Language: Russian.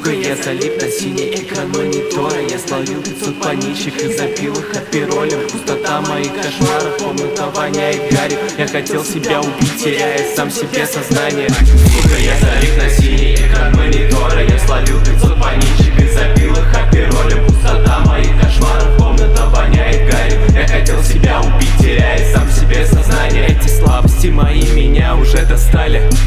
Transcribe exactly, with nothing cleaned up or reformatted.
Сука, я залип на синий экран монитора. Я словил пятьсот паничек и запил их от пироли. Пустота моих кошмаров, комната воняет гарью. Я хотел себя убить, теряя сам себе сознание. Сука, я залип на синий экран монитора. Я словил пятьсот паничек и запил их от пироли. Пустота моих кошмаров, комната воняет гарью. Я хотел себя убить, теряя сам себе сознание. Эти слабости мои меня уже достали.